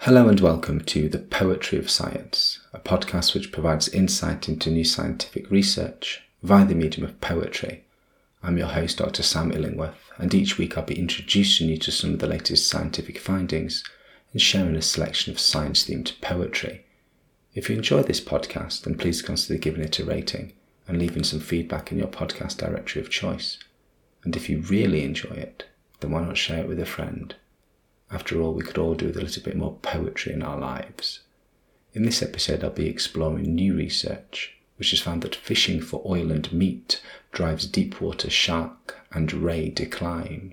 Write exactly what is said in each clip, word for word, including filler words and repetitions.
Hello and welcome to The Poetry of Science, a podcast which provides insight into new scientific research via the medium of poetry. I'm your host, Doctor Sam Illingworth, and each week I'll be introducing you to some of the latest scientific findings and sharing a selection of science-themed poetry. If you enjoy this podcast, then please consider giving it a rating and leaving some feedback in your podcast directory of choice. And if you really enjoy it, then why not share it with a friend? After all, we could all do with a little bit more poetry in our lives. In this episode, I'll be exploring new research, which has found that fishing for oil and meat drives deepwater shark and ray decline.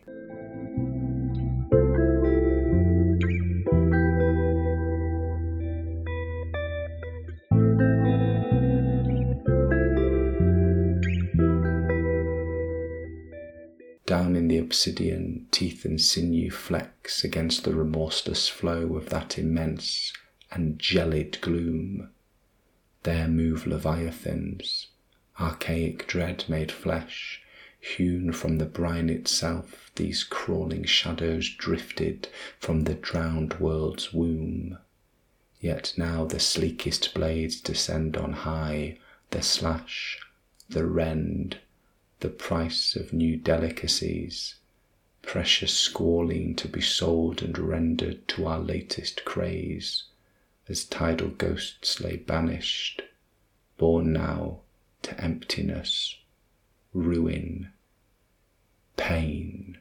Down in the obsidian, teeth and sinew flex against the remorseless flow of that immense and gelid gloom. There move leviathans, archaic dread made flesh, hewn from the brine itself, these crawling shadows drifted from the drowned world's womb. Yet now the sleekest blades descend on high, the slash, the rend, the price of new delicacies, precious squalling to be sold and rendered to our latest craze, as tidal ghosts lay banished, born now to emptiness, ruin, pain.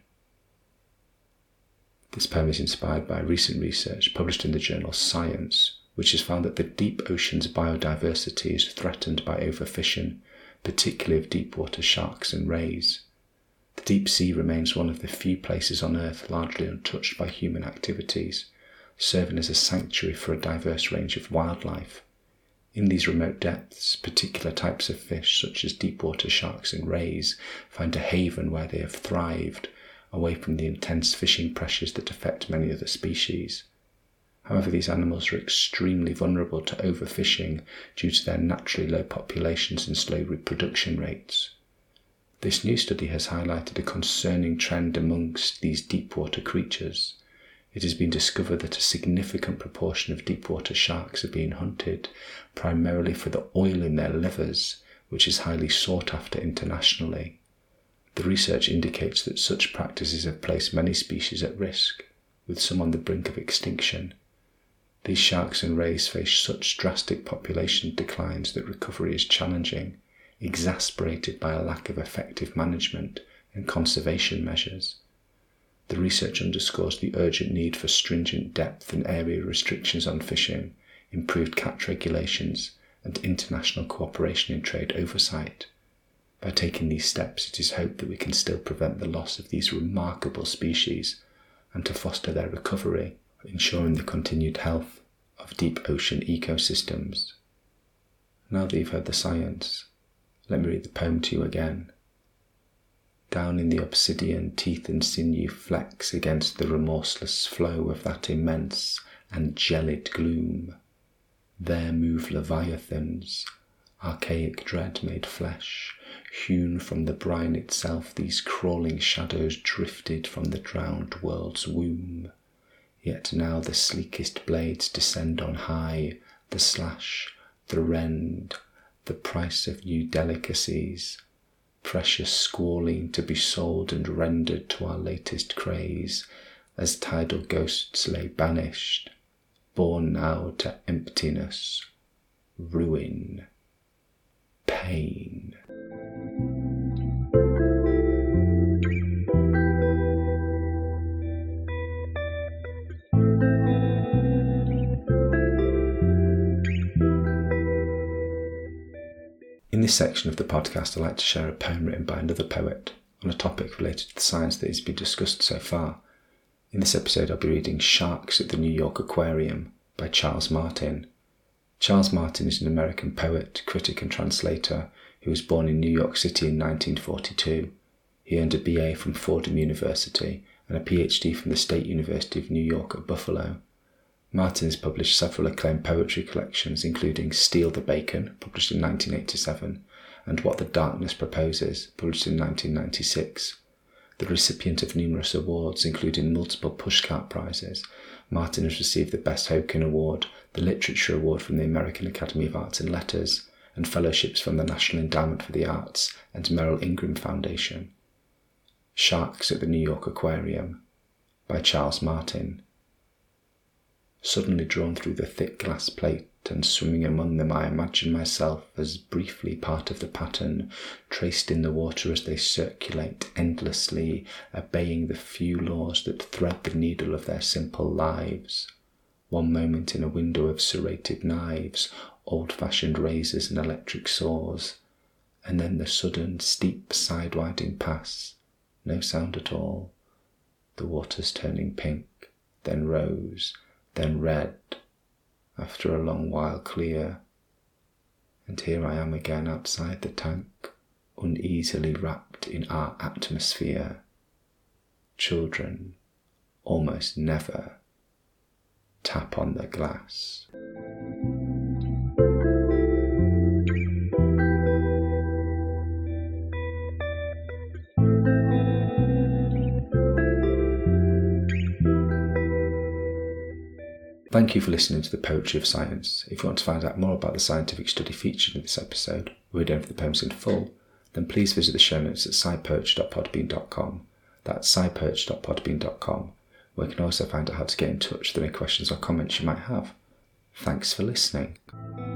This poem is inspired by recent research published in the journal Science, which has found that the deep ocean's biodiversity is threatened by overfishing, particularly of deepwater sharks and rays. The deep sea remains one of the few places on Earth largely untouched by human activities, serving as a sanctuary for a diverse range of wildlife. In these remote depths, particular types of fish, such as deepwater sharks and rays, find a haven where they have thrived, away from the intense fishing pressures that affect many other species. However, these animals are extremely vulnerable to overfishing due to their naturally low populations and slow reproduction rates. This new study has highlighted a concerning trend amongst these deepwater creatures. It has been discovered that a significant proportion of deepwater sharks are being hunted primarily for the oil in their livers, which is highly sought after internationally. The research indicates that such practices have placed many species at risk, with some on the brink of extinction. These sharks and rays face such drastic population declines that recovery is challenging, exacerbated by a lack of effective management and conservation measures. The research underscores the urgent need for stringent depth and area restrictions on fishing, improved catch regulations, and international cooperation in trade oversight. By taking these steps, it is hoped that we can still prevent the loss of these remarkable species and to foster their recovery, ensuring the continued health of deep ocean ecosystems. Now that you've heard the science, let me read the poem to you again. Down in the obsidian, teeth and sinew flex against the remorseless flow of that immense and gelid gloom. There move leviathans, archaic dread made flesh, hewn from the brine itself, these crawling shadows drifted from the drowned world's womb. Yet now the sleekest blades descend on high, the slash, the rend, the price of new delicacies, precious squalling to be sold and rendered to our latest craze, as tidal ghosts lay banished, born now to emptiness, ruin, pain. In this section of the podcast, I'd like to share a poem written by another poet on a topic related to the science that has been discussed so far. In this episode, I'll be reading Sharks at the New York Aquarium by Charles Martin. Charles Martin is an American poet, critic and translator who was born in New York City in nineteen forty-two. He earned a B A from Fordham University and a P H D from the State University of New York at Buffalo. Martin has published several acclaimed poetry collections, including Steal the Bacon, published in nineteen eighty-seven, and What the Darkness Proposes, published in nineteen ninety-six. The recipient of numerous awards, including multiple Pushcart Prizes, Martin has received the Best Hokin Award, the Literature Award from the American Academy of Arts and Letters, and fellowships from the National Endowment for the Arts and Merrill Ingram Foundation. Sharks at the New York Aquarium by Charles Martin. Suddenly drawn through the thick glass plate and swimming among them, I imagine myself as briefly part of the pattern, traced in the water as they circulate endlessly, obeying the few laws that thread the needle of their simple lives. One moment in a window of serrated knives, old-fashioned razors and electric saws, and then the sudden, steep, side-winding pass. No sound at all. The water's turning pink, then rose, then red, after a long while clear. And here I am again outside the tank, uneasily wrapped in our atmosphere. Children almost never tap on the glass. Thank you for listening to The Poetry of Science. If you want to find out more about the scientific study featured in this episode, or read over the poems in full, then please visit the show notes at scipoetry dot podbean dot com. That's scipoetry dot podbean dot com, where you can also find out how to get in touch with any questions or comments you might have. Thanks for listening.